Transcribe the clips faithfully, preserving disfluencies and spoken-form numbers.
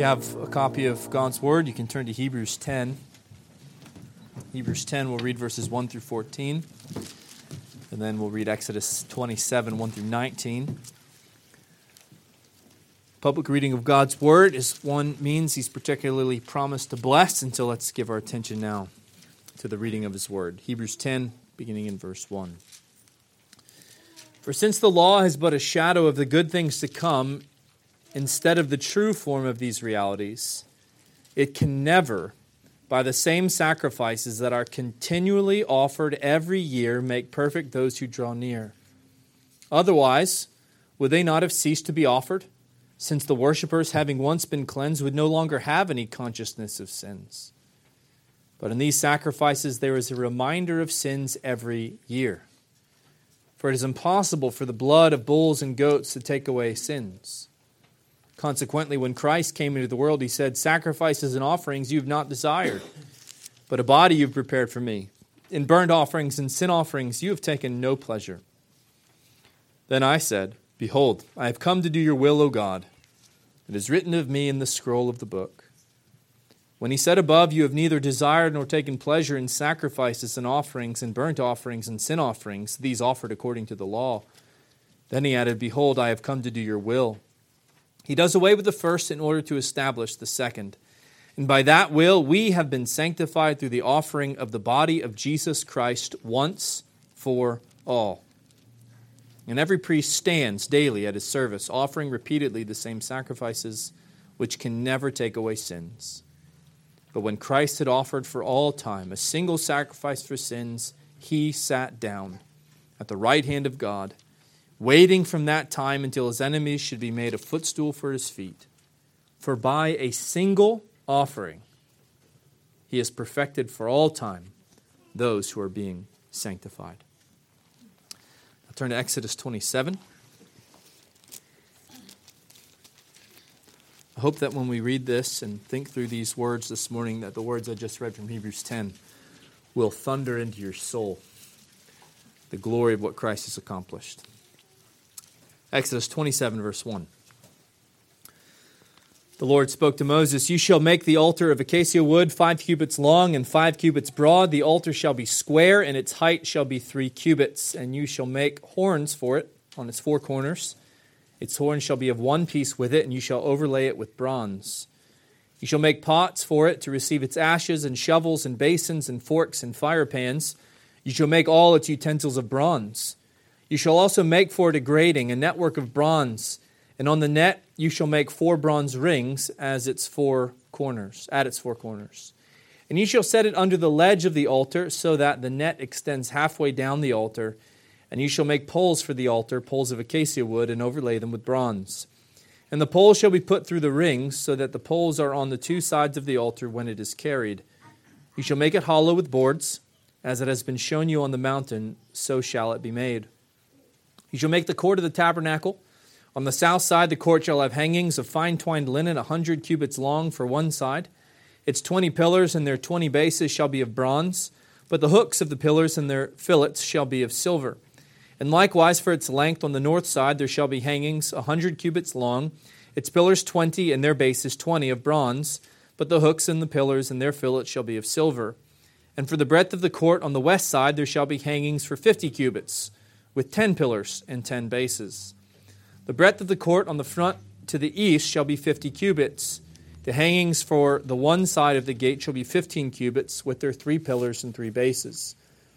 have a copy of God's Word, you can turn to Hebrews ten. Hebrews ten, we'll read verses one through fourteen. And then we'll read Exodus twenty-seven, one through nineteen. Public reading of God's Word is one means He's particularly promised to bless, and so let's give our attention now to the reading of His Word. Hebrews ten, beginning in verse one. For since the law has but a shadow of the good things to come, instead of the true form of these realities, it can never, by the same sacrifices that are continually offered every year, make perfect those who draw near. Otherwise, would they not have ceased to be offered, since the worshippers, having once been cleansed, would no longer have any consciousness of sins? But in these sacrifices there is a reminder of sins every year. For it is impossible for the blood of bulls and goats to take away sins. Consequently, when Christ came into the world, He said, "Sacrifices and offerings you have not desired, but a body you have prepared for me. In burnt offerings and sin offerings you have taken no pleasure." Then I said, "Behold, I have come to do your will, O God. It is written of me in the scroll of the book." When He said above, "You have neither desired nor taken pleasure in sacrifices and offerings and burnt offerings and sin offerings, these offered according to the law," then He added, "Behold, I have come to do your will." He does away with the first in order to establish the second. And by that will we have been sanctified through the offering of the body of Jesus Christ once for all. And every priest stands daily at his service, offering repeatedly the same sacrifices, which can never take away sins. But when Christ had offered for all time a single sacrifice for sins, He sat down at the right hand of God, waiting from that time until His enemies should be made a footstool for His feet. For by a single offering He has perfected for all time those who are being sanctified. I'll turn to Exodus twenty-seven. I hope that when we read this and think through these words this morning, that the words I just read from Hebrews ten will thunder into your soul the glory of what Christ has accomplished. Exodus twenty-seven, verse one. The Lord spoke to Moses, "You shall make the altar of acacia wood, five cubits long and five cubits broad. The altar shall be square, and its height shall be three cubits. And you shall make horns for it on its four corners. Its horns shall be of one piece with it, and you shall overlay it with bronze. You shall make pots for it to receive its ashes, and shovels, and basins, and forks, and fire pans. You shall make all its utensils of bronze. You shall also make for it a grating, a network of bronze, and on the net you shall make four bronze rings as its four corners, at its four corners. And you shall set it under the ledge of the altar, so that the net extends halfway down the altar. And you shall make poles for the altar, poles of acacia wood, and overlay them with bronze. And the poles shall be put through the rings, so that the poles are on the two sides of the altar when it is carried. You shall make it hollow with boards, as it has been shown you on the mountain, so shall it be made. You shall make the court of the tabernacle. On the south side, the court shall have hangings of fine twined linen, a hundred cubits long for one side. Its twenty pillars and their twenty bases shall be of bronze, but the hooks of the pillars and their fillets shall be of silver. And likewise for its length on the north side there shall be hangings a hundred cubits long, its pillars twenty and their bases twenty of bronze, but the hooks and the pillars and their fillets shall be of silver. And for the breadth of the court on the west side there shall be hangings for fifty cubits, with ten pillars and ten bases. The breadth of the court on the front to the east shall be fifty cubits. The hangings for the one side of the gate shall be fifteen cubits, with their three pillars and three bases.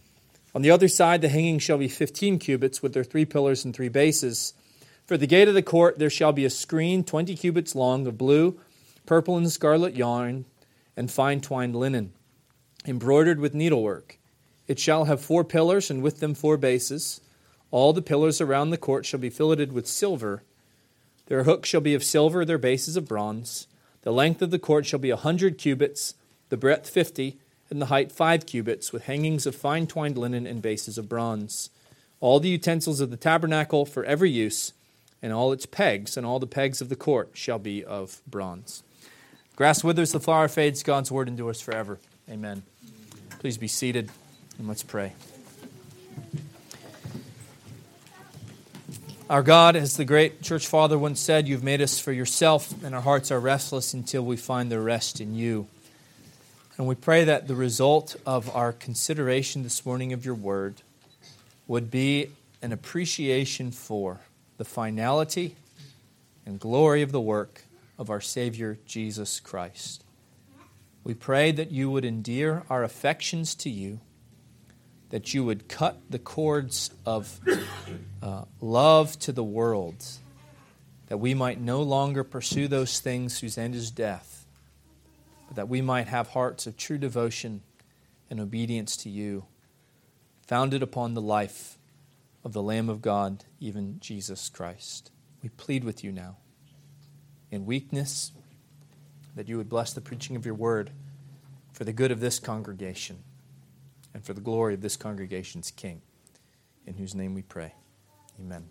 On the other side, the hangings shall be fifteen cubits, with their three pillars and three bases. For the gate of the court there shall be a screen twenty cubits long of blue, purple, and scarlet yarn, and fine twined linen, embroidered with needlework. It shall have four pillars, and with them four bases. All the pillars around the court shall be filleted with silver. Their hooks shall be of silver, their bases of bronze. The length of the court shall be a hundred cubits, the breadth fifty, and the height five cubits, with hangings of fine twined linen and bases of bronze. All the utensils of the tabernacle for every use, and all its pegs, and all the pegs of the court shall be of bronze. Grass withers, the flower fades, God's word endures forever. Amen. Please be seated, and let's pray. Our God, as the great church father once said, you've made us for yourself, and our hearts are restless until we find their rest in you. And we pray that the result of our consideration this morning of your word would be an appreciation for the finality and glory of the work of our Savior, Jesus Christ. We pray that you would endear our affections to you, that you would cut the cords of uh, love to the world, that we might no longer pursue those things whose end is death, but that we might have hearts of true devotion and obedience to you, founded upon the life of the Lamb of God, even Jesus Christ. We plead with you now, in weakness, that you would bless the preaching of your word for the good of this congregation and for the glory of this congregation's King, in whose name we pray. Amen.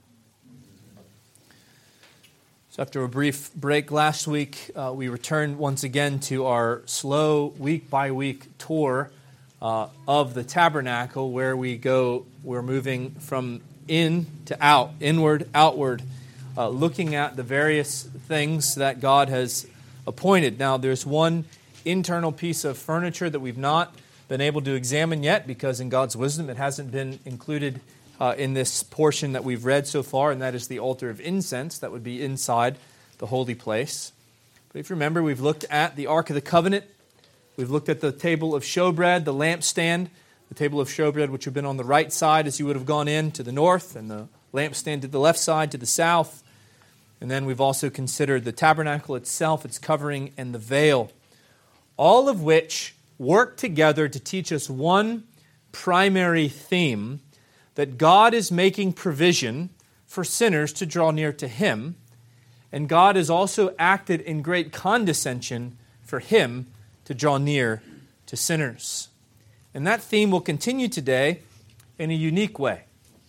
So after a brief break last week, uh, we returned once again to our slow week-by-week tour uh, of the tabernacle, where we go, we're moving from in to out, inward, outward, uh, looking at the various things that God has appointed. Now, there's one internal piece of furniture that we've not been able to examine yet, because in God's wisdom it hasn't been included uh, in this portion that we've read so far, and that is the altar of incense that would be inside the holy place. But if you remember, we've looked at the Ark of the Covenant, we've looked at the table of showbread, the lampstand, the table of showbread which would have been on the right side as you would have gone in to the north, and the lampstand to the left side to the south. And then we've also considered the tabernacle itself, its covering, and the veil, all of which work together to teach us one primary theme, that God is making provision for sinners to draw near to Him, and God has also acted in great condescension for Him to draw near to sinners. And that theme will continue today in a unique way.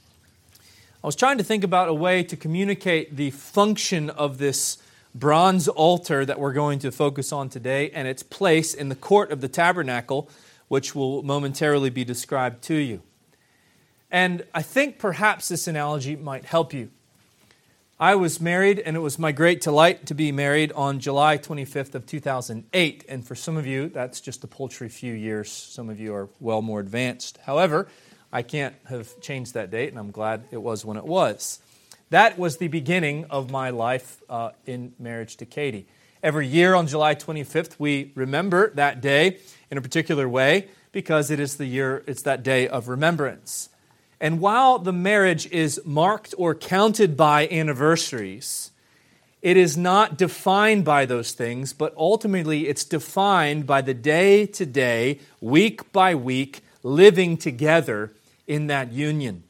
I was trying to think about a way to communicate the function of this bronze altar that we're going to focus on today and its place in the court of the tabernacle, which will momentarily be described to you. And I think perhaps this analogy might help you. I was married, and it was my great delight to be married on July twenty-fifth of two thousand eight. And for some of you, that's just a paltry few years. Some of you are well more advanced. However, I can't have changed that date, and I'm glad it was when it was. That was the beginning of my life uh, in marriage to Katie. Every year on July twenty-fifth, we remember that day in a particular way, because it is the year, it's that day of remembrance. And while the marriage is marked or counted by anniversaries, it is not defined by those things, but ultimately it's defined by the day-to-day, week-by-week living together in that union.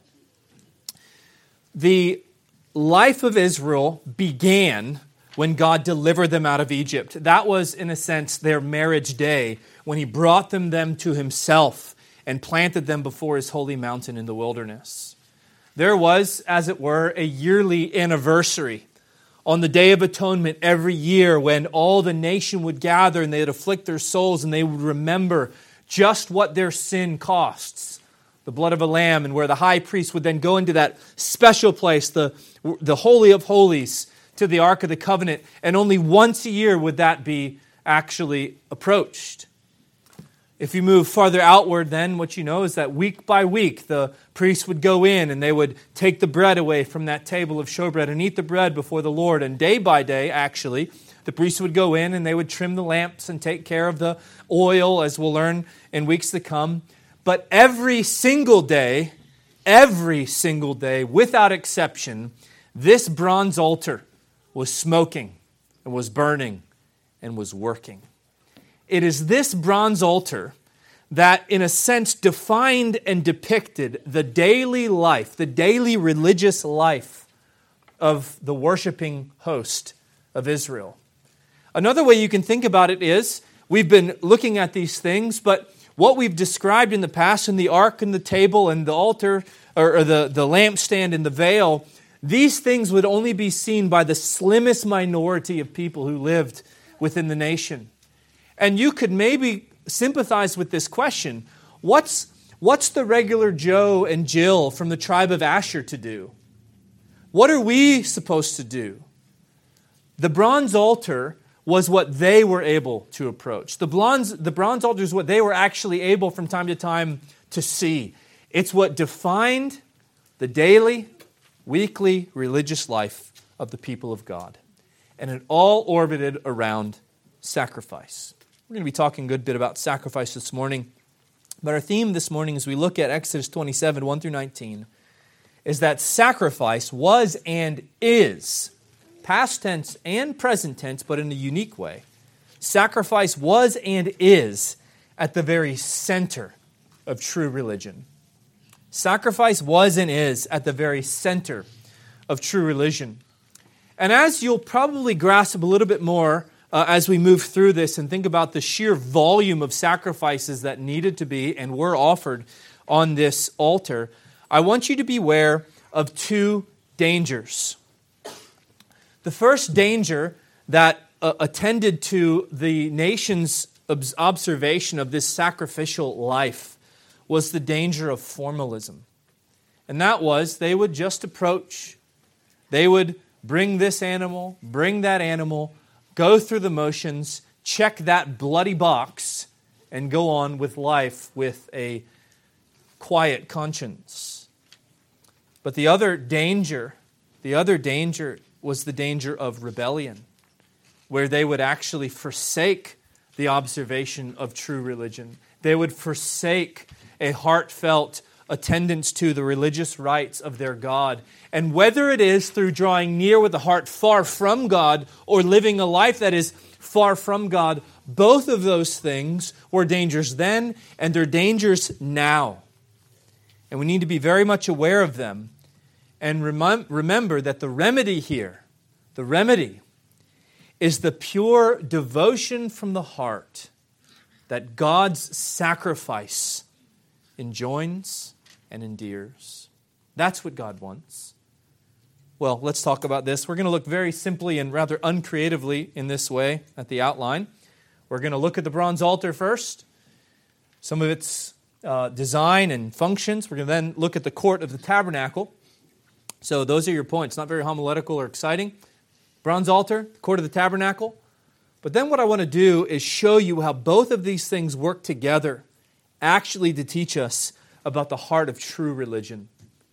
The life of Israel began when God delivered them out of Egypt. That was, in a sense, their marriage day, when He brought them, them to Himself and planted them before His holy mountain in the wilderness. There was, as it were, a yearly anniversary on the Day of Atonement every year, when all the nation would gather and they would afflict their souls, and they would remember just what their sin costs, the blood of a lamb, and where the high priest would then go into that special place, the, the Holy of Holies, to the Ark of the Covenant, and only once a year would that be actually approached. If you move farther outward, then what you know is that week by week, the priests would go in and they would take the bread away from that table of showbread and eat the bread before the Lord. And day by day, actually, the priests would go in and they would trim the lamps and take care of the oil, as we'll learn in weeks to come. But every single day, every single day, without exception, this bronze altar was smoking and was burning and was working. It is this bronze altar that, in a sense, defined and depicted the daily life, the daily religious life of the worshiping host of Israel. Another way you can think about it is, we've been looking at these things, but what we've described in the past in the ark and the table and the altar, or, or the, the lampstand and the veil, these things would only be seen by the slimmest minority of people who lived within the nation. And you could maybe sympathize with this question. What's, what's the regular Joe and Jill from the tribe of Asher to do? What are we supposed to do? The bronze altar was what they were able to approach. The bronze, the bronze altar is what they were actually able from time to time to see. It's what defined the daily, weekly religious life of the people of God. And it all orbited around sacrifice. We're going to be talking a good bit about sacrifice this morning. But our theme this morning as we look at Exodus twenty-seven, one through nineteen, is that sacrifice was and is, past tense and present tense, but in a unique way, sacrifice was and is at the very center of true religion. Sacrifice was and is at the very center of true religion. And as you'll probably grasp a little bit more uh, as we move through this and think about the sheer volume of sacrifices that needed to be and were offered on this altar, I want you to be aware of two dangers. The first danger that uh, attended to the nation's observation of this sacrificial life was the danger of formalism. And that was they would just approach, they would bring this animal, bring that animal, go through the motions, check that bloody box, and go on with life with a quiet conscience. But the other danger, the other danger was the danger of rebellion, where they would actually forsake the observation of true religion. They would forsake a heartfelt attendance to the religious rites of their God. And whether it is through drawing near with a heart far from God or living a life that is far from God, both of those things were dangers then and they're dangers now. And we need to be very much aware of them and rem- remember that the remedy here, the remedy, is the pure devotion from the heart that God's sacrifice enjoins and endears. That's what God wants. Well, let's talk about this. We're going to look very simply and rather uncreatively in this way at the outline. We're going to look at the bronze altar first, some of its uh, design and functions. We're going to then look at the court of the tabernacle. So those are your points. Not very homiletical or exciting. Bronze altar, court of the tabernacle. But then what I want to do is show you how both of these things work together actually to teach us about the heart of true religion.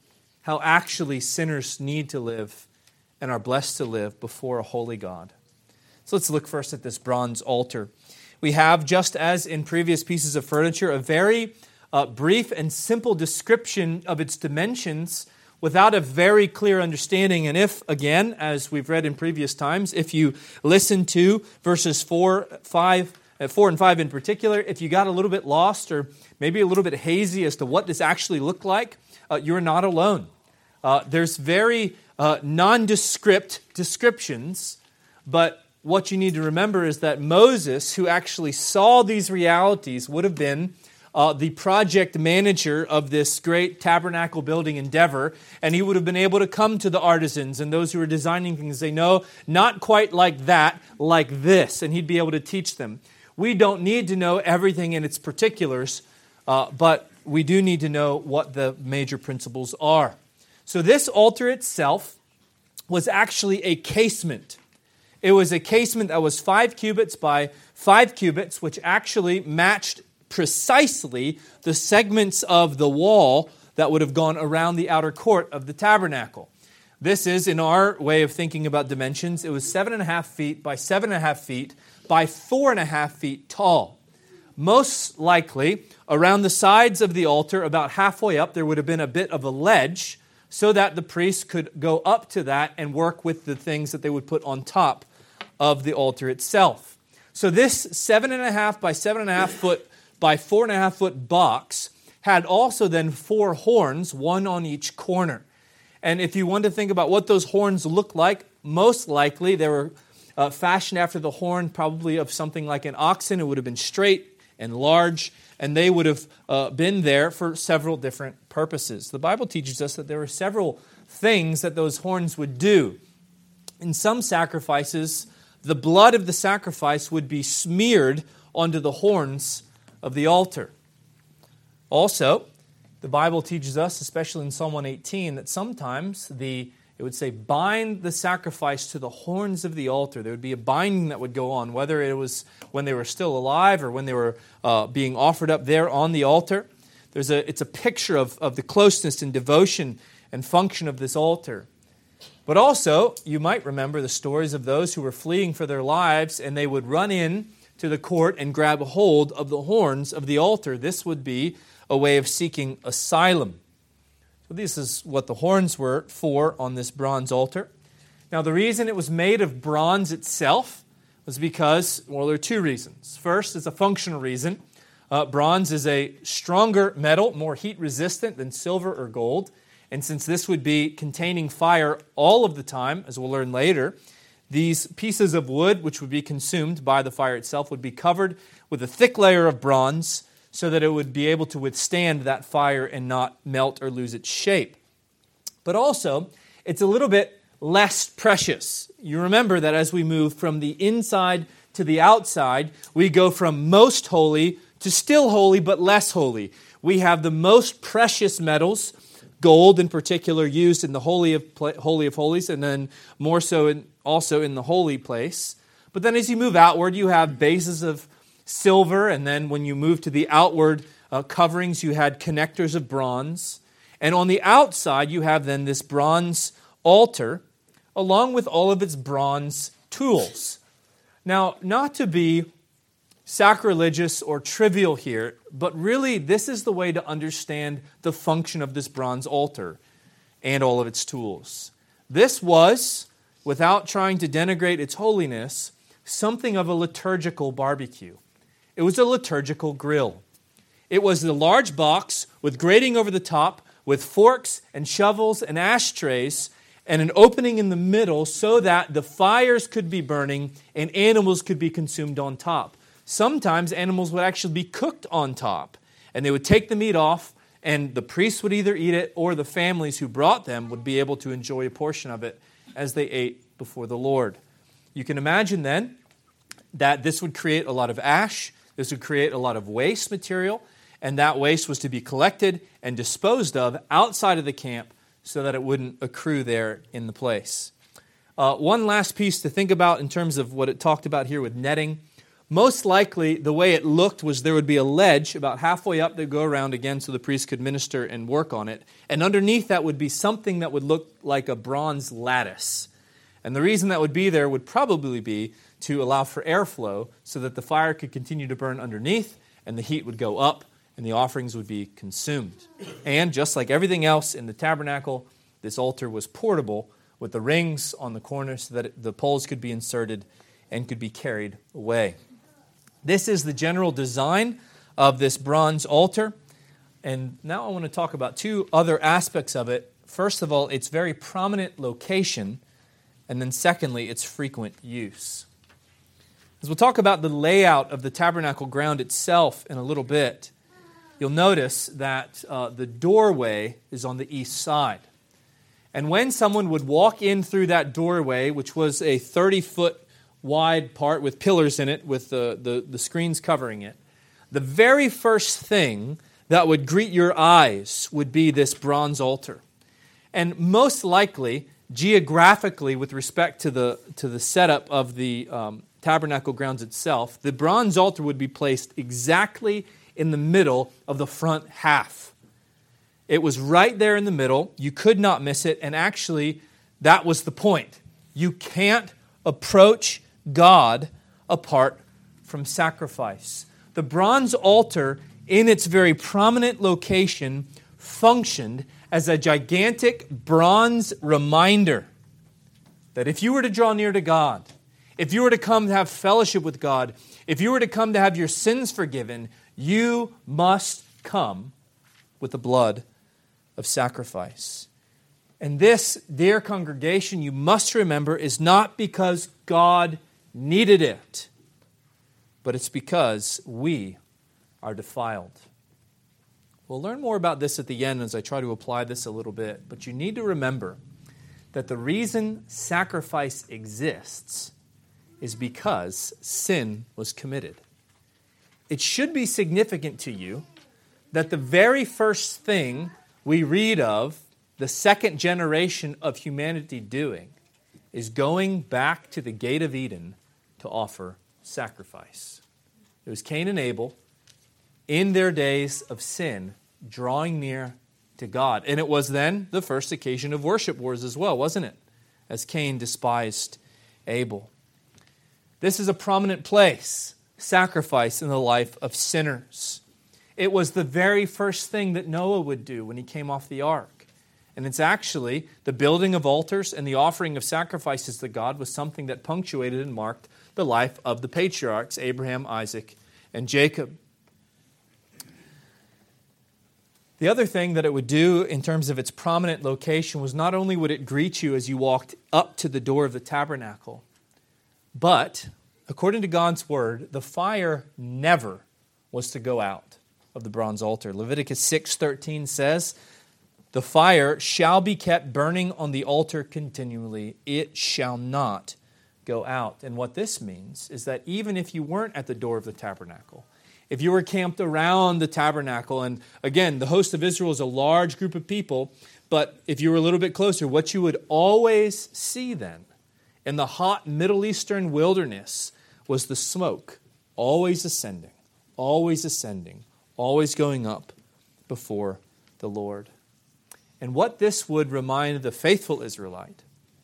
How actually sinners need to live and are blessed to live before a holy God. So let's look first at this bronze altar. We have, just as in previous pieces of furniture, a very uh, brief and simple description of its dimensions without a very clear understanding. And if, again, as we've read in previous times, if you listen to verses four, five, uh, four and five in particular, if you got a little bit lost or maybe a little bit hazy as to what this actually looked like, uh, you're not alone. Uh, there's very uh, nondescript descriptions, but what you need to remember is that Moses, who actually saw these realities, would have been uh, the project manager of this great tabernacle building endeavor, and he would have been able to come to the artisans and those who were designing things. They know, not quite like that, like this, and he'd be able to teach them. We don't need to know everything in its particulars, uh, but we do need to know what the major principles are. So this altar itself was actually a casement. It was a casement that was five cubits by five cubits, which actually matched precisely the segments of the wall that would have gone around the outer court of the tabernacle. This is, in our way of thinking about dimensions, it was seven and a half feet by seven and a half feet by four and a half feet tall. Most likely, around the sides of the altar, about halfway up, there would have been a bit of a ledge so that the priests could go up to that and work with the things that they would put on top of the altar itself. So this seven and a half by seven and a half foot by four and a half foot box had also then four horns, one on each corner. And if you want to think about what those horns look like, most likely they were uh, fashioned after the horn probably of something like an oxen. It would have been straight and large, and they would have uh, been there for several different purposes. The Bible teaches us that there were several things that those horns would do. In some sacrifices, the blood of the sacrifice would be smeared onto the horns of the altar. Also, the Bible teaches us, especially in Psalm one eighteen, that sometimes the It would say, bind the sacrifice to the horns of the altar. There would be a binding that would go on, whether it was when they were still alive or when they were uh, being offered up there on the altar. There's a, it's a picture of, of the closeness and devotion and function of this altar. But also, you might remember the stories of those who were fleeing for their lives, and they would run in to the court and grab hold of the horns of the altar. This would be a way of seeking asylum. So this is what the horns were for on this bronze altar. Now, the reason it was made of bronze itself was because, well, there are two reasons. First, it's a functional reason. Uh, bronze is a stronger metal, more heat-resistant than silver or gold. And since this would be containing fire all of the time, as we'll learn later, these pieces of wood, which would be consumed by the fire itself, would be covered with a thick layer of bronze so that it would be able to withstand that fire and not melt or lose its shape. But also, it's a little bit less precious. You remember that as we move from the inside to the outside, we go from most holy to still holy but less holy. We have the most precious metals, gold in particular, used in the Holy of Holy of Holies, and then more so in, also in the holy place. But then as you move outward, you have bases of silver, and then when you move to the outward uh, coverings, you had connectors of bronze. And on the outside, you have then this bronze altar, along with all of its bronze tools. Now, not to be sacrilegious or trivial here, but really this is the way to understand the function of this bronze altar and all of its tools. This was, without trying to denigrate its holiness, something of a liturgical barbecue. It was a liturgical grill. It was a large box with grating over the top, with forks and shovels and ashtrays, and an opening in the middle so that the fires could be burning and animals could be consumed on top. Sometimes animals would actually be cooked on top, and they would take the meat off, and the priests would either eat it or the families who brought them would be able to enjoy a portion of it as they ate before the Lord. You can imagine then that this would create a lot of ash, this would create a lot of waste material, and that waste was to be collected and disposed of outside of the camp so that it wouldn't accrue there in the place. Uh, one last piece to think about in terms of what it talked about here with netting. Most likely, the way it looked was there would be a ledge about halfway up that would go around again so the priest could minister and work on it. And underneath that would be something that would look like a bronze lattice. And the reason that would be there would probably be to allow for airflow so that the fire could continue to burn underneath and the heat would go up and the offerings would be consumed. And just like everything else in the tabernacle, this altar was portable with the rings on the corners so that the poles could be inserted and could be carried away. This is the general design of this bronze altar. And now I want to talk about two other aspects of it. First of all, its very prominent location, and then secondly, its frequent use. As we'll talk about the layout of the tabernacle ground itself in a little bit, you'll notice that uh, the doorway is on the east side. And when someone would walk in through that doorway, which was a thirty-foot wide part with pillars in it, with the, the, the screens covering it, the very first thing that would greet your eyes would be this bronze altar. And most likely, geographically, with respect to the, to the setup of the um, tabernacle grounds itself, the bronze altar would be placed exactly in the middle of the front half. It was right there in the middle. You could not miss it. And actually, that was the point. You can't approach God apart from sacrifice. The bronze altar, in its very prominent location, functioned as a gigantic bronze reminder that if you were to draw near to God, if you were to come to have fellowship with God, if you were to come to have your sins forgiven, you must come with the blood of sacrifice. And this, dear congregation, you must remember, is not because God needed it, but it's because we are defiled. We'll learn more about this at the end as I try to apply this a little bit, but you need to remember that the reason sacrifice exists is because sin was committed. It should be significant to you that the very first thing we read of the second generation of humanity doing is going back to the gate of Eden to offer sacrifice. It was Cain and Abel in their days of sin drawing near to God. And it was then the first occasion of worship wars as well, wasn't it? As Cain despised Abel. This is a prominent place, sacrifice in the life of sinners. It was the very first thing that Noah would do when he came off the ark. And it's actually the building of altars and the offering of sacrifices to God was something that punctuated and marked the life of the patriarchs, Abraham, Isaac, and Jacob. The other thing that it would do in terms of its prominent location was not only would it greet you as you walked up to the door of the tabernacle, but, according to God's word, the fire never was to go out of the bronze altar. Leviticus six thirteen says, "The fire shall be kept burning on the altar continually. It shall not go out." And what this means is that even if you weren't at the door of the tabernacle, if you were camped around the tabernacle, and again, the host of Israel is a large group of people, but if you were a little bit closer, what you would always see then in the hot Middle Eastern wilderness was the smoke always ascending, always ascending, always going up before the Lord. And what this would remind the faithful Israelite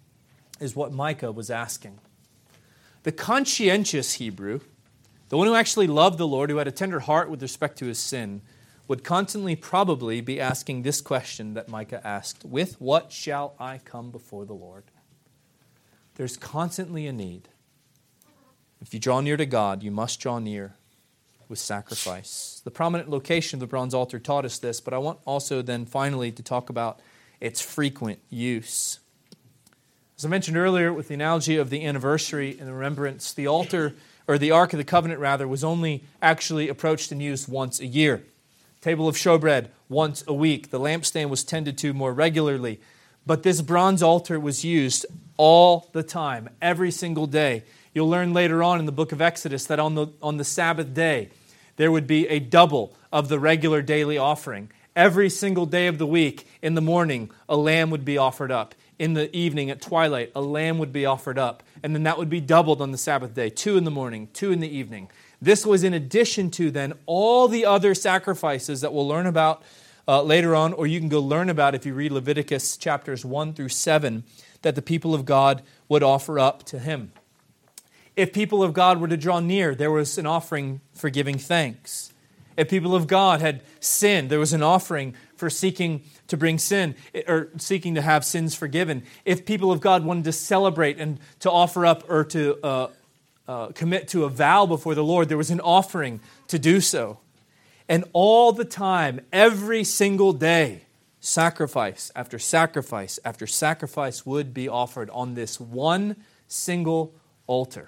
is what Micah was asking. The conscientious Hebrew, the one who actually loved the Lord, who had a tender heart with respect to his sin, would constantly probably be asking this question that Micah asked: with what shall I come before the Lord? There's constantly a need. If you draw near to God, you must draw near with sacrifice. The prominent location of the bronze altar taught us this, but I want also then finally to talk about its frequent use. As I mentioned earlier with the analogy of the anniversary and the remembrance, the altar, or the Ark of the Covenant rather, was only actually approached and used once a year. Table of showbread once a week. The lampstand was tended to more regularly. But this bronze altar was used all the time, every single day. You'll learn later on in the book of Exodus that on the, on the Sabbath day, there would be a double of the regular daily offering. Every single day of the week, in the morning, a lamb would be offered up. In the evening, at twilight, a lamb would be offered up. And then that would be doubled on the Sabbath day, two in the morning, two in the evening. This was in addition to then all the other sacrifices that we'll learn about uh, later on, or you can go learn about if you read Leviticus chapters one through seven, that the people of God would offer up to Him. If people of God were to draw near, there was an offering for giving thanks. If people of God had sinned, there was an offering for seeking to bring sin, or seeking to have sins forgiven. If people of God wanted to celebrate and to offer up or to uh, uh, commit to a vow before the Lord, there was an offering to do so. And all the time, every single day, sacrifice after sacrifice after sacrifice would be offered on this one single altar.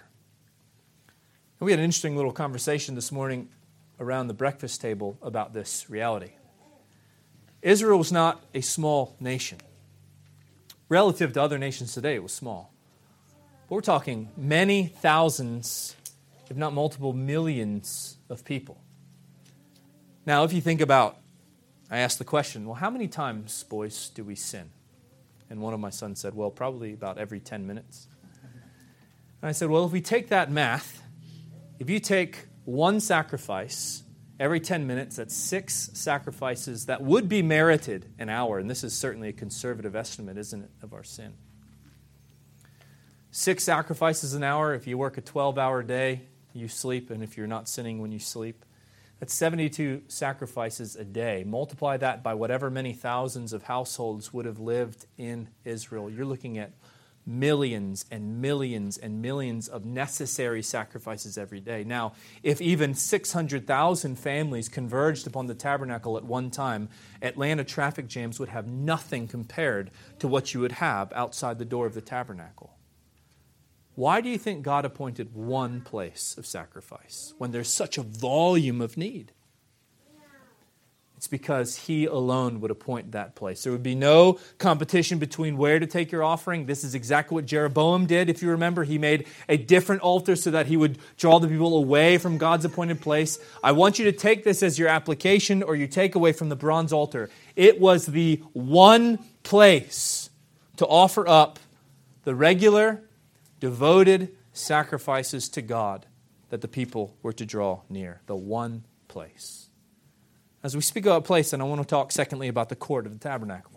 And we had an interesting little conversation this morning around the breakfast table about this reality. Israel was not a small nation. Relative to other nations today, it was small. But we're talking many thousands, if not multiple millions of people. Now, if you think about, I asked the question, well, how many times, boys, do we sin? And one of my sons said, well, probably about every ten minutes. And I said, well, if we take that math, if you take one sacrifice every ten minutes, that's six sacrifices that would be merited an hour. And this is certainly a conservative estimate, isn't it, of our sin. Six sacrifices an hour. If you work a twelve-hour day, you sleep. And if you're not sinning when you sleep, that's seventy-two sacrifices a day. Multiply that by whatever many thousands of households would have lived in Israel. You're looking at millions and millions and millions of necessary sacrifices every day. Now, if even six hundred thousand families converged upon the tabernacle at one time, Atlanta traffic jams would have nothing compared to what you would have outside the door of the tabernacle. Why do you think God appointed one place of sacrifice when there's such a volume of need? It's because He alone would appoint that place. There would be no competition between where to take your offering. This is exactly what Jeroboam did. If you remember, he made a different altar so that he would draw the people away from God's appointed place. I want you to take this as your application or your takeaway from the bronze altar. It was the one place to offer up the regular, devoted sacrifices to God that the people were to draw near. The one place. As we speak about place, and I want to talk secondly about the court of the tabernacle.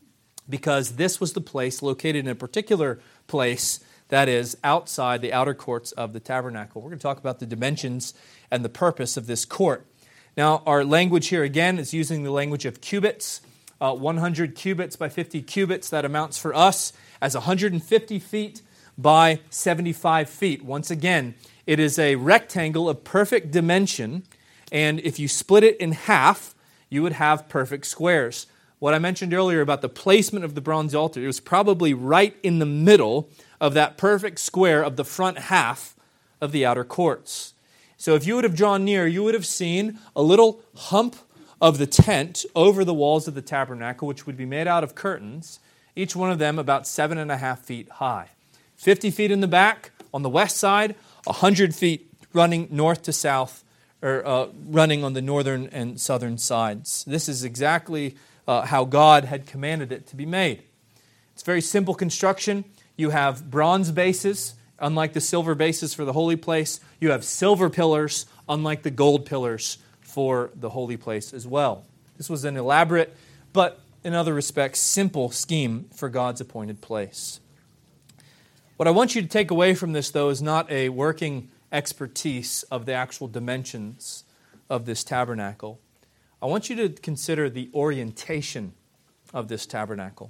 Because this was the place located in a particular place that is outside the outer courts of the tabernacle. We're going to talk about the dimensions and the purpose of this court. Now, our language here again is using the language of cubits. Uh, one hundred cubits by fifty cubits, that amounts for us as one hundred fifty feet by seventy-five feet. Once again, it is a rectangle of perfect dimension. And if you split it in half, you would have perfect squares. What I mentioned earlier about the placement of the bronze altar, it was probably right in the middle of that perfect square of the front half of the outer courts. So if you would have drawn near, you would have seen a little hump of the tent over the walls of the tabernacle, which would be made out of curtains, each one of them about seven and a half feet high. fifty feet in the back on the west side, one hundred feet running north to south, or uh, running on the northern and southern sides. This is exactly uh, how God had commanded it to be made. It's very simple construction. You have bronze bases, unlike the silver bases for the holy place. You have silver pillars, unlike the gold pillars for the holy place as well. This was an elaborate, but in other respects, simple scheme for God's appointed place. What I want you to take away from this, though, is not a working expertise of the actual dimensions of this tabernacle. I want you to consider the orientation of this tabernacle.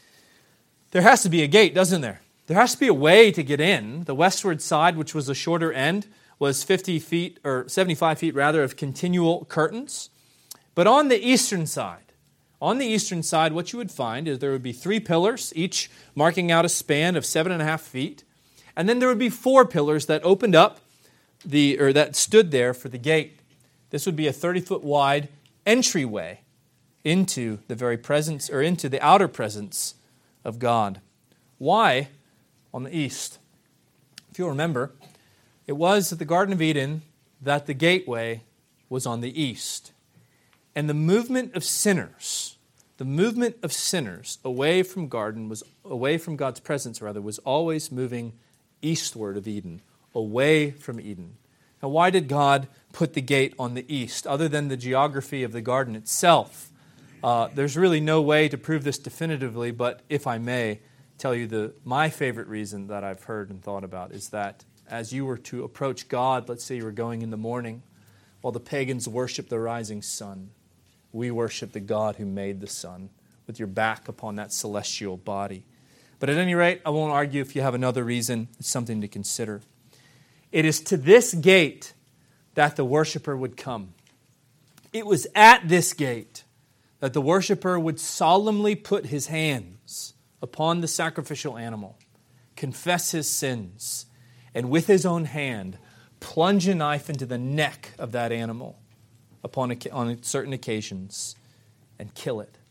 There has to be a gate, doesn't there? There has to be a way to get in. The westward side, which was the shorter end, was fifty feet, or seventy-five feet rather, of continual curtains. But on the eastern side, on the eastern side, what you would find is there would be three pillars, each marking out a span of seven and a half feet. And then there would be four pillars that opened up, the or that stood there for the gate. This would be a thirty-foot wide entryway into the very presence, or into the outer presence of God. Why on the east? If you'll remember, it was at the Garden of Eden that the gateway was on the east. And the movement of sinners, the movement of sinners away from garden was away from God's presence rather, was always moving eastward of Eden, away from Eden. Now, why did God put the gate on the east, other than the geography of the garden itself? Uh, there's really no way to prove this definitively, but if I may tell you the my favorite reason that I've heard and thought about is that as you were to approach God, let's say you were going in the morning, while the pagans worship the rising sun, we worship the God who made the sun, with your back upon that celestial body. But at any rate, I won't argue if you have another reason. It's something to consider. It is to this gate that the worshiper would come. It was at this gate that the worshiper would solemnly put his hands upon the sacrificial animal, confess his sins, and with his own hand plunge a knife into the neck of that animal upon on certain occasions and kill it.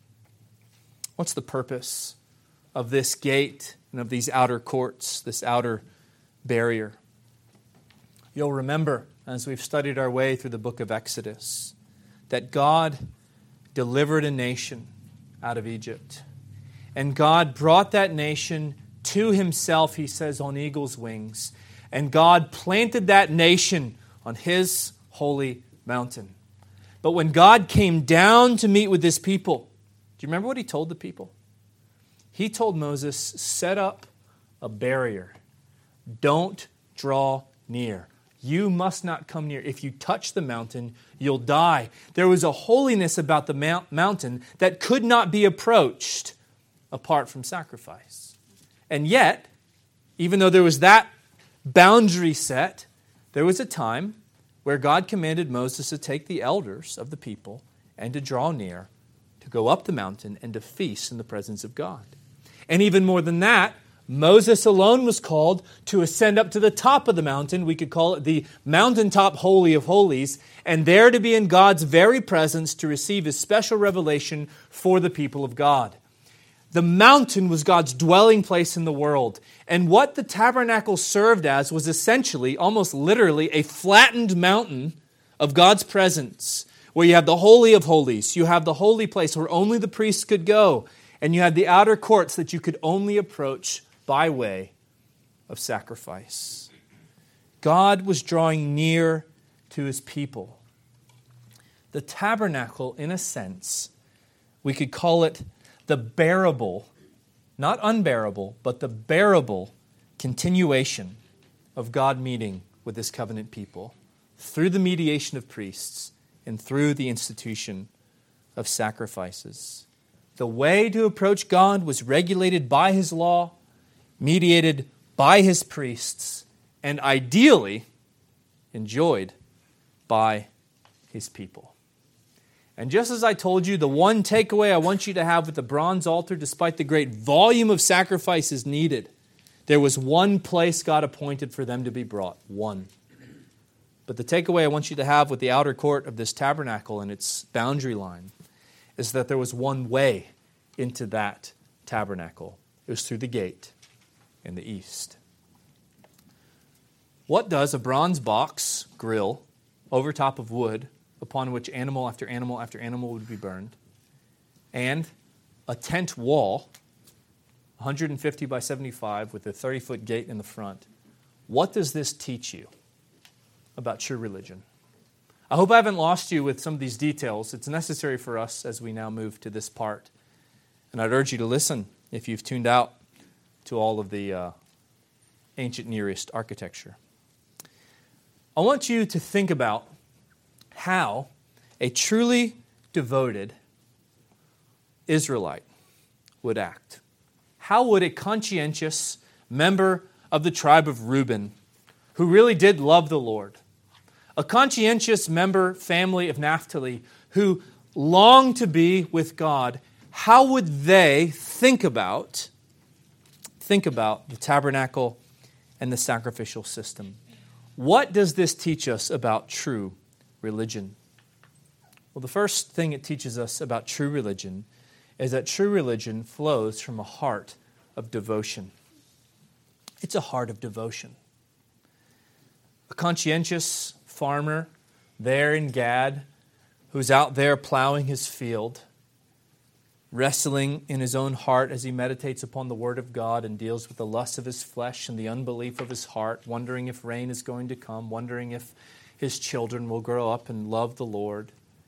What's the purpose of this gate and of these outer courts, this outer barrier? You'll remember, as we've studied our way through the book of Exodus, that God delivered a nation out of Egypt. And God brought that nation to Himself, He says, on eagle's wings. And God planted that nation on His holy mountain. But when God came down to meet with His people, do you remember what He told the people? He told Moses, set up a barrier. Don't draw near. You must not come near. If you touch the mountain, you'll die. There was a holiness about the mount- mountain that could not be approached apart from sacrifice. And yet, even though there was that boundary set, there was a time where God commanded Moses to take the elders of the people and to draw near, to go up the mountain and to feast in the presence of God. And even more than that, Moses alone was called to ascend up to the top of the mountain. We could call it the mountaintop holy of holies, and there to be in God's very presence to receive His special revelation for the people of God. The mountain was God's dwelling place in the world. And what the tabernacle served as was essentially, almost literally, a flattened mountain of God's presence, where you have the Holy of Holies, you have the holy place where only the priests could go, and you had the outer courts that you could only approach by way of sacrifice. God was drawing near to His people. The tabernacle, in a sense, we could call it the bearable, not unbearable, but the bearable continuation of God meeting with His covenant people through the mediation of priests and through the institution of sacrifices. The way to approach God was regulated by His law, mediated by His priests, and ideally enjoyed by His people. And just as I told you, the one takeaway I want you to have with the bronze altar, despite the great volume of sacrifices needed, there was one place God appointed for them to be brought. One. But the takeaway I want you to have with the outer court of this tabernacle and its boundary line is that there was one way into that tabernacle. It was through the gate in the east. What does a bronze box grill over top of wood, upon which animal after animal after animal would be burned, and a tent wall, one hundred fifty by seventy-five, with a thirty-foot gate in the front, what does this teach you about true religion? I hope I haven't lost you with some of these details. It's necessary for us as we now move to this part. And I'd urge you to listen if you've tuned out to all of the uh, ancient Near East architecture. I want you to think about how a truly devoted Israelite would act. How would a conscientious member of the tribe of Reuben, who really did love the Lord, a conscientious member, family of Naphtali, who longed to be with God, how would they think about, think about the tabernacle and the sacrificial system? What does this teach us about true religion? Well, the first thing it teaches us about true religion is that true religion flows from a heart of devotion. It's a heart of devotion. A conscientious farmer there in Gad, who's out there plowing his field, wrestling in his own heart as he meditates upon the Word of God and deals with the lust of his flesh and the unbelief of his heart, wondering if rain is going to come, wondering if his children will grow up and love the Lord.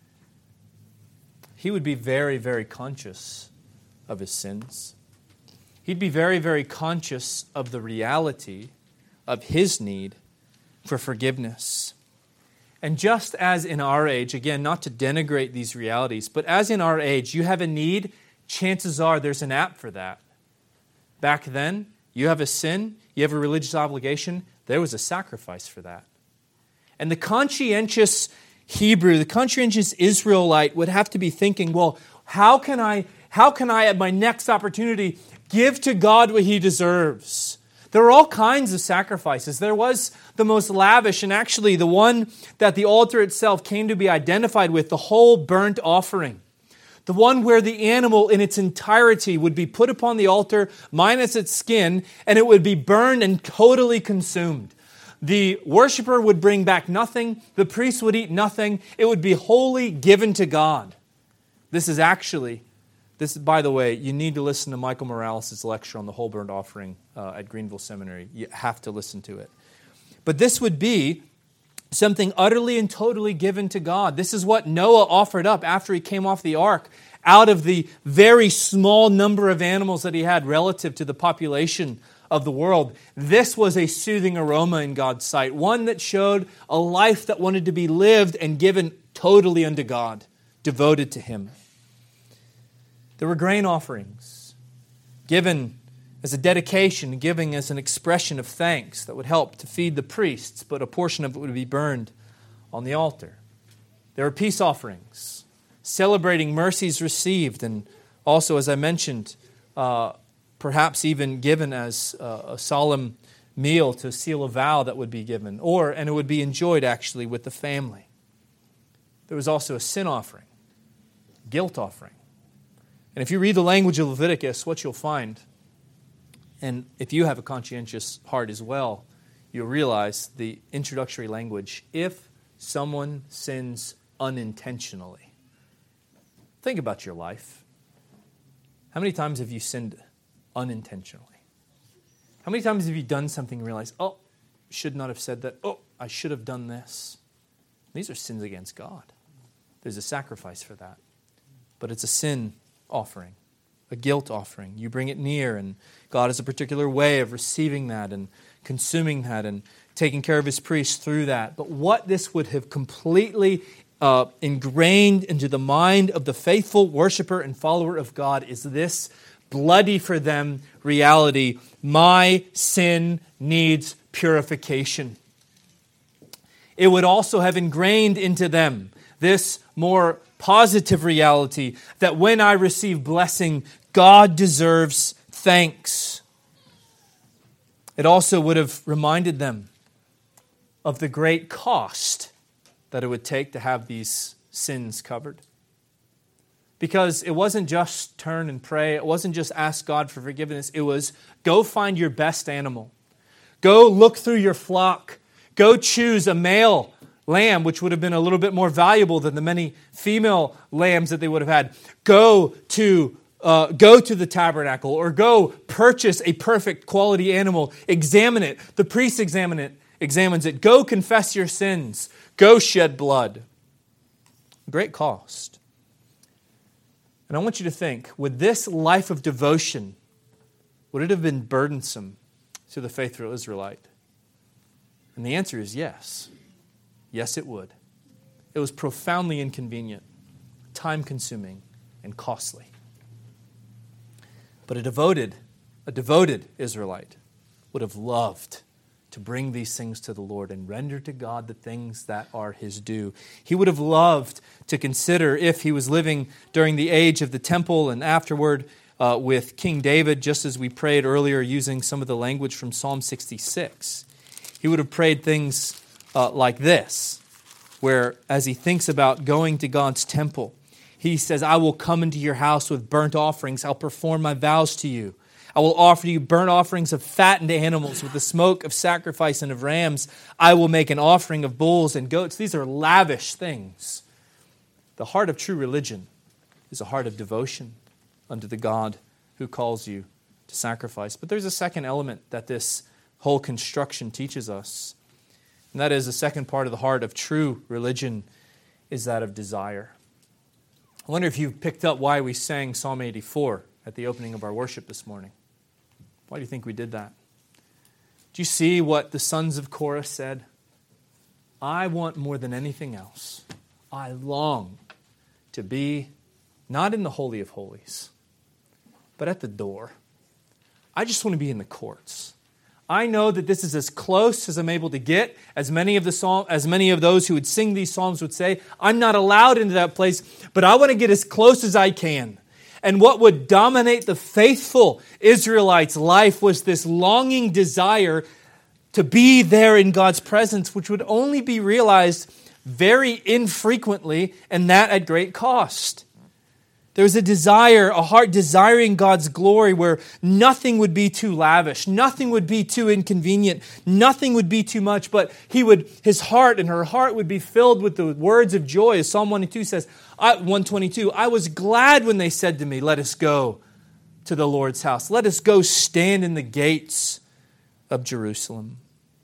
He would be very, very conscious of his sins. He'd be very, very conscious of the reality of his need for forgiveness. And just as in our age, again, not to denigrate these realities, but as in our age, you have a need, chances are there's an app for that. Back then, you have a sin, you have a religious obligation, there was a sacrifice for that. And the conscientious Hebrew, the conscientious Israelite would have to be thinking, well, how can I, how can I at my next opportunity give to God what He deserves? There are all kinds of sacrifices. There was the most lavish, and actually the one that the altar itself came to be identified with, the whole burnt offering. The one where the animal in its entirety would be put upon the altar, minus its skin, and it would be burned and totally consumed. The worshiper would bring back nothing. The priest would eat nothing. It would be wholly given to God. This is actually, this, by the way, you need to listen to Michael Morales' lecture on the whole burnt offering uh, at Greenville Seminary. You have to listen to it. But this would be something utterly and totally given to God. This is what Noah offered up after he came off the ark, out of the very small number of animals that he had relative to the population of the world. This was a soothing aroma in God's sight, one that showed a life that wanted to be lived and given totally unto God, devoted to Him. There were grain offerings given as a dedication, giving as an expression of thanks that would help to feed the priests, but a portion of it would be burned on the altar. There were peace offerings, celebrating mercies received, and also, as I mentioned, uh, perhaps even given as a, a solemn meal to seal a vow that would be given, or, and it would be enjoyed actually with the family. There was also a sin offering, guilt offering. And if you read the language of Leviticus, what you'll find, and if you have a conscientious heart as well, you'll realize the introductory language, if someone sins unintentionally. Think about your life. How many times have you sinned unintentionally? How many times have you done something and realized, oh, should not have said that. Oh, I should have done this. These are sins against God. There's a sacrifice for that. But it's a sin offering, a guilt offering. You bring it near, and God has a particular way of receiving that and consuming that and taking care of His priests through that. But what this would have completely uh, ingrained into the mind of the faithful worshiper and follower of God is this bloody for them reality: my sin needs purification. It would also have ingrained into them this more positive reality that when I receive blessing, God deserves thanks. It also would have reminded them of the great cost that it would take to have these sins covered. Because it wasn't just turn and pray. It wasn't just ask God for forgiveness. It was go find your best animal. Go look through your flock. Go choose a male lamb, which would have been a little bit more valuable than the many female lambs that they would have had. Go to uh, go to the tabernacle, or go purchase a perfect quality animal. Examine it. The priest examine it, examines it. Go confess your sins. Go shed blood. Great cost. And I want you to think, would this life of devotion, would it have been burdensome to the faithful Israelite? And the answer is yes. Yes, it would. It was profoundly inconvenient, time-consuming, and costly. But a devoted, a devoted Israelite would have loved to bring these things to the Lord and render to God the things that are His due. He would have loved to consider, if he was living during the age of the temple and afterward uh, with King David, just as we prayed earlier using some of the language from Psalm sixty-six. He would have prayed things uh, like this, where as he thinks about going to God's temple, he says, I will come into your house with burnt offerings. I'll perform my vows to you. I will offer you burnt offerings of fattened animals with the smoke of sacrifice and of rams. I will make an offering of bulls and goats. These are lavish things. The heart of true religion is a heart of devotion unto the God who calls you to sacrifice. But there's a second element that this whole construction teaches us. And that is the second part of the heart of true religion is that of desire. I wonder if you've picked up why we sang Psalm eighty-four at the opening of our worship this morning. Why do you think we did that? Do you see what the sons of Korah said? I want more than anything else. I long to be not in the Holy of Holies, but at the door. I just want to be in the courts. I know that this is as close as I'm able to get. As many of the psalm, as many of those who would sing these psalms would say, I'm not allowed into that place, but I want to get as close as I can. And what would dominate the faithful Israelites' life was this longing desire to be there in God's presence, which would only be realized very infrequently, and that at great cost. There was a desire, a heart desiring God's glory where nothing would be too lavish, nothing would be too inconvenient, nothing would be too much, but he would, his heart and her heart would be filled with the words of joy. As Psalm one twenty-two says, one twenty-two, I was glad when they said to me, let us go to the Lord's house. Let us go stand in the gates of Jerusalem.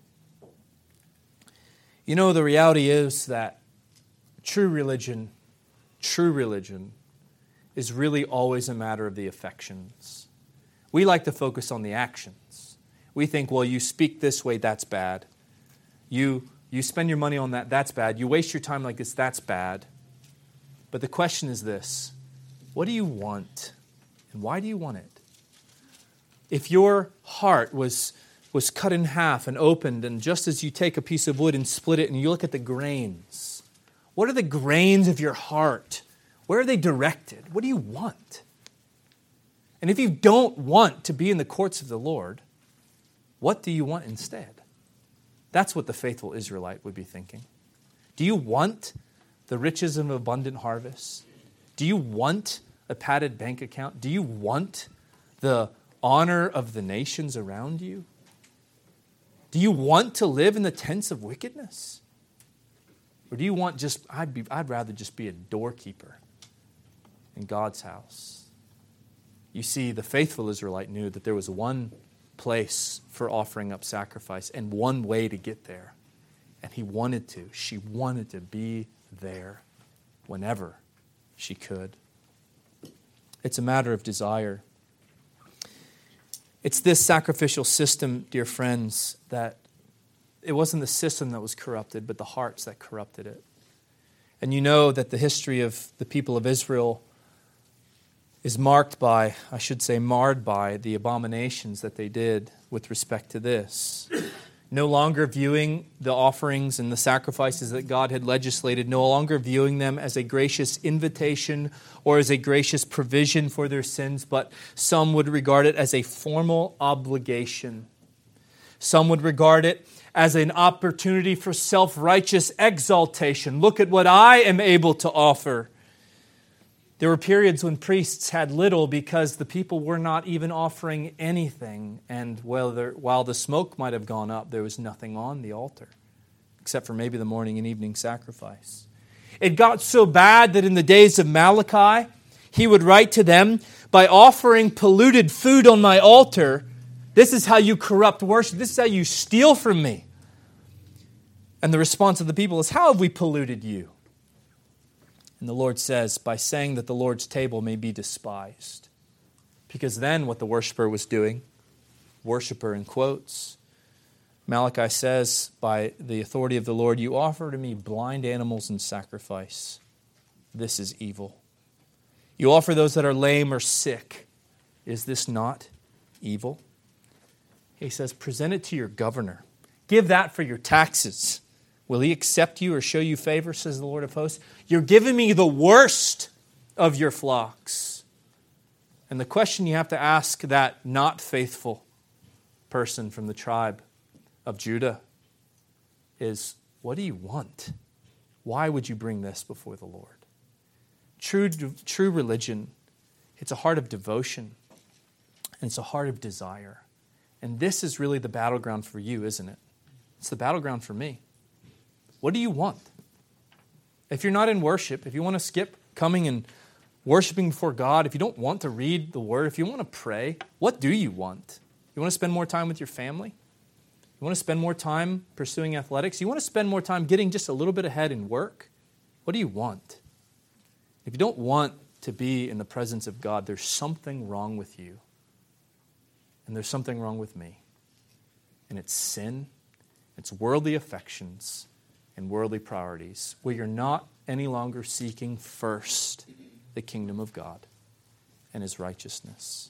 You know, the reality is that true religion, true religion, is really always a matter of the affections. We like to focus on the actions. We think, well, you speak this way, that's bad. You, you spend your money on that, that's bad. You waste your time like this, that's bad. But the question is this: what do you want? And why do you want it? If your heart was, was cut in half and opened, and just as you take a piece of wood and split it and you look at the grains, what are the grains of your heart? Where are they directed? What do you want? And if you don't want to be in the courts of the Lord, what do you want instead? That's what the faithful Israelite would be thinking. Do you want the riches of an abundant harvest? Do you want a padded bank account? Do you want the honor of the nations around you? Do you want to live in the tents of wickedness? Or do you want just, I'd, be, I'd rather just be a doorkeeper in God's house? You see, the faithful Israelite knew that there was one place for offering up sacrifice and one way to get there. And he wanted to, she wanted to be there whenever she could. It's a matter of desire. It's this sacrificial system, dear friends, that it wasn't the system that was corrupted, but the hearts that corrupted it. And you know that the history of the people of Israel is marked by, I should say marred by, the abominations that they did with respect to this. No longer viewing the offerings and the sacrifices that God had legislated, no longer viewing them as a gracious invitation or as a gracious provision for their sins, but some would regard it as a formal obligation. Some would regard it as an opportunity for self-righteous exaltation. Look at what I am able to offer. There were periods when priests had little because the people were not even offering anything. And whether, while the smoke might have gone up, there was nothing on the altar, except for maybe the morning and evening sacrifice. It got so bad that in the days of Malachi, he would write to them, by offering polluted food on my altar, this is how you corrupt worship. This is how you steal from me. And the response of the people is, how have we polluted you? And the Lord says, by saying that the Lord's table may be despised. Because then what the worshiper was doing, worshiper in quotes, Malachi says, by the authority of the Lord, you offer to me blind animals in sacrifice. This is evil. You offer those that are lame or sick. Is this not evil? He says, present it to your governor. Give that for your taxes. Will he accept you or show you favor, says the Lord of hosts? You're giving me the worst of your flocks. And the question you have to ask that not faithful person from the tribe of Judah is, what do you want? Why would you bring this before the Lord? True, true religion, it's a heart of devotion, and it's a heart of desire. And this is really the battleground for you, isn't it? It's the battleground for me. What do you want? If you're not in worship, if you want to skip coming and worshiping before God, if you don't want to read the Word, if you want to pray, what do you want? You want to spend more time with your family? You want to spend more time pursuing athletics? You want to spend more time getting just a little bit ahead in work? What do you want? If you don't want to be in the presence of God, there's something wrong with you. And there's something wrong with me. And it's sin, it's worldly affections, and worldly priorities, where you're not any longer seeking first the kingdom of God and His righteousness.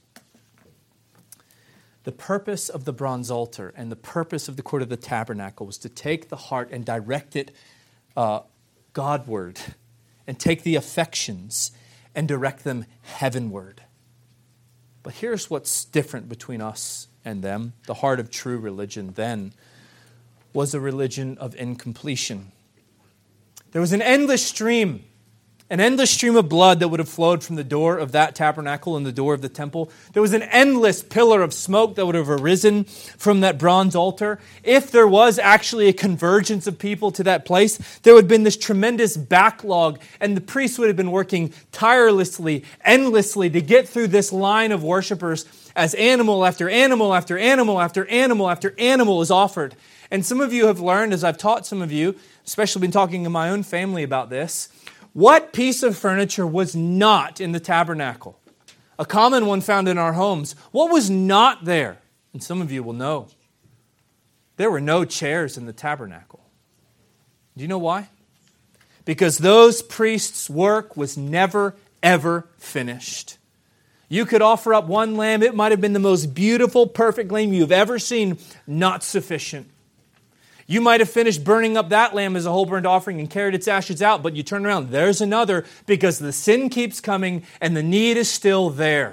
The purpose of the bronze altar and the purpose of the court of the tabernacle was to take the heart and direct it uh, Godward, and take the affections and direct them heavenward. But here's what's different between us and them. The heart of true religion then was a religion of incompletion. There was an endless stream, an endless stream of blood that would have flowed from the door of that tabernacle and the door of the temple. There was an endless pillar of smoke that would have arisen from that bronze altar. If there was actually a convergence of people to that place, there would have been this tremendous backlog, and the priests would have been working tirelessly, endlessly to get through this line of worshipers as animal after animal after animal after animal after animal is offered. And some of you have learned, as I've taught some of you, especially been talking to my own family about this, what piece of furniture was not in the tabernacle? A common one found in our homes. What was not there? And some of you will know. There were no chairs in the tabernacle. Do you know why? Because those priests' work was never, ever finished. You could offer up one lamb. It might have been the most beautiful, perfect lamb you've ever seen. Not sufficient. You might have finished burning up that lamb as a whole burnt offering and carried its ashes out, but you turn around, there's another, because the sin keeps coming and the need is still there.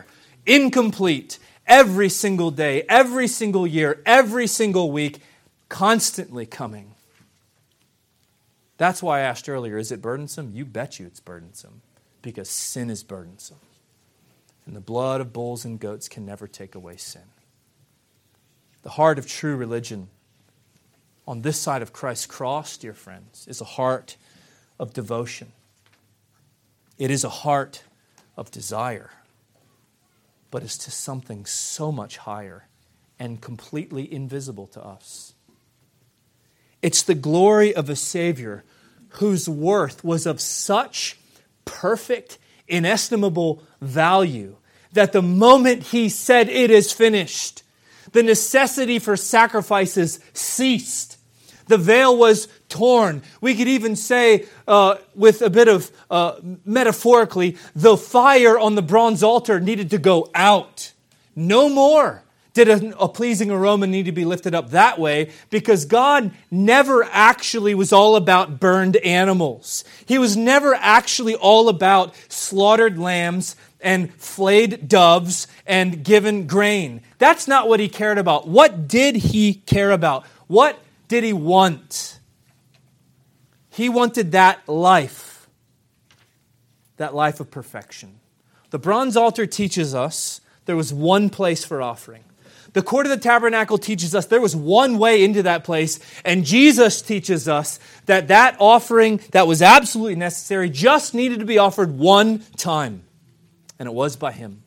incomplete, every single day, every single year, every single week, constantly coming. That's why I asked earlier, is it burdensome? You bet you it's burdensome, because sin is burdensome. And the blood of bulls and goats can never take away sin. The heart of true religion on this side of Christ's cross, dear friends, is a heart of devotion. It is a heart of desire, but it's to something so much higher and completely invisible to us. It's the glory of a Savior whose worth was of such perfect, inestimable value that the moment He said it is finished, the necessity for sacrifices ceased. The veil was torn. We could even say, uh, with a bit of uh, metaphorically, the fire on the bronze altar needed to go out. No more did a, a pleasing aroma need to be lifted up that way, because God never actually was all about burned animals. He was never actually all about slaughtered lambs and flayed doves and given grain. That's not what He cared about. What did He care about? What did He want? He wanted that life, that life of perfection. The bronze altar teaches us there was one place for offering. The court of the tabernacle teaches us there was one way into that place, and Jesus teaches us that that offering that was absolutely necessary just needed to be offered one time, and it was by Him.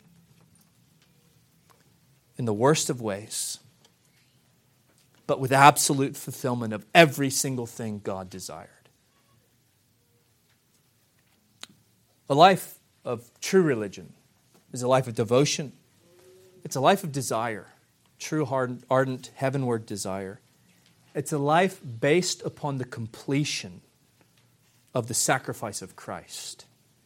In the worst of ways, but with absolute fulfillment of every single thing God desired. A life of true religion is a life of devotion. It's a life of desire. True, ardent, heavenward desire. It's a life based upon the completion of the sacrifice of Christ.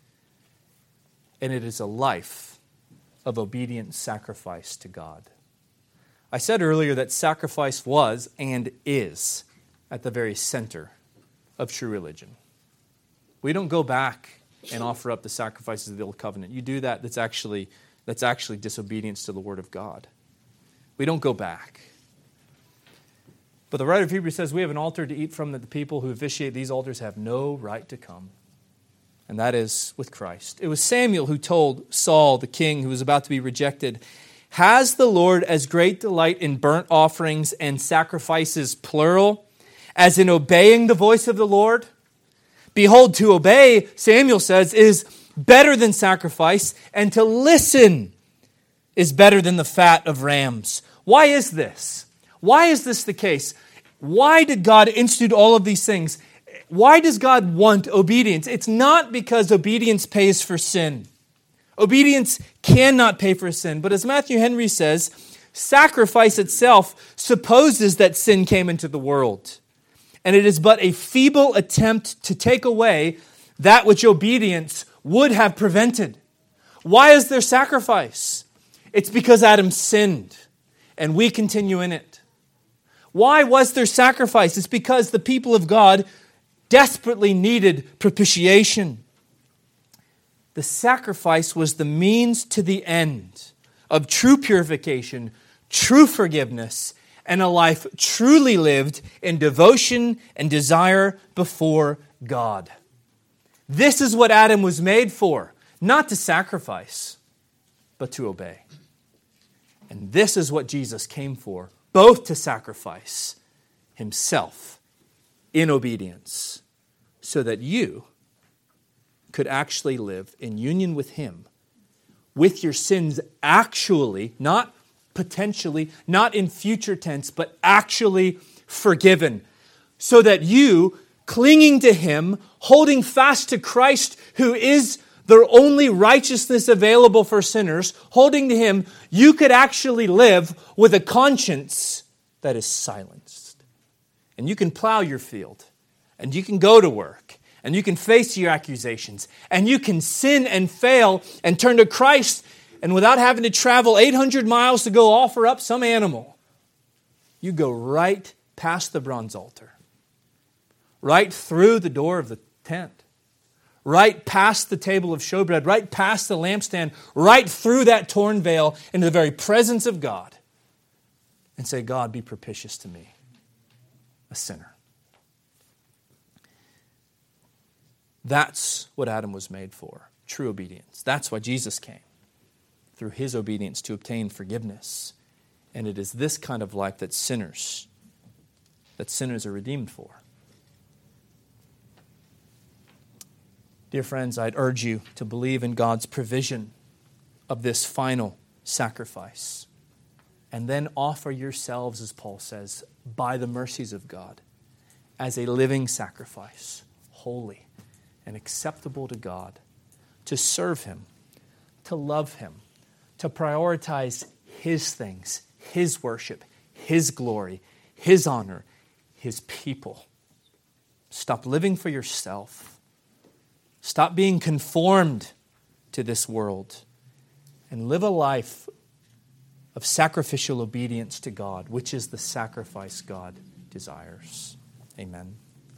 And it is a life of obedient sacrifice to God. I said earlier that sacrifice was and is at the very center of true religion. We don't go back and offer up the sacrifices of the Old Covenant. You do that, that's actually, that's actually disobedience to the Word of God. We don't go back. But the writer of Hebrews says we have an altar to eat from that the people who officiate these altars have no right to come. And that is with Christ. It was Samuel who told Saul, the king who was about to be rejected, "Has the Lord as great delight in burnt offerings and sacrifices, plural, as in obeying the voice of the Lord? Behold, to obey," Samuel says, "is better than sacrifice, and to listen is better than the fat of rams." Why is this? Why is this the case? Why did God institute all of these things? Why does God want obedience? It's not because obedience pays for sin. Obedience cannot pay for sin. But as Matthew Henry says, sacrifice itself supposes that sin came into the world. And it is but a feeble attempt to take away that which obedience would have prevented. Why is there sacrifice? It's because Adam sinned, and we continue in it. Why was there sacrifice? It's because the people of God desperately needed propitiation. The sacrifice was the means to the end of true purification, true forgiveness, and a life truly lived in devotion and desire before God. This is what Adam was made for, not to sacrifice, but to obey. And this is what Jesus came for, both to sacrifice Himself in obedience, so that you could actually live in union with Him, with your sins actually, not potentially, not in future tense, but actually forgiven, so that you, clinging to Him, holding fast to Christ, who is the only righteousness available for sinners, holding to Him, you could actually live with a conscience that is silenced. And you can plow your field, and you can go to work, and you can face your accusations, and you can sin and fail and turn to Christ, and without having to travel eight hundred miles to go offer up some animal, you go right past the bronze altar, right through the door of the tent, right past the table of showbread, right past the lampstand, right through that torn veil into the very presence of God and say, God, be propitious to me, a sinner. That's what Adam was made for, true obedience. That's why Jesus came, through his obedience to obtain forgiveness. And it is this kind of life that sinners, that sinners are redeemed for. Dear friends, I'd urge you to believe in God's provision of this final sacrifice. And then offer yourselves, as Paul says, by the mercies of God, as a living sacrifice, holy and acceptable to God, to serve him, to love him, to prioritize his things, his worship, his glory, his honor, his people. Stop living for yourself. Stop being conformed to this world and live a life of sacrificial obedience to God, which is the sacrifice God desires. Amen.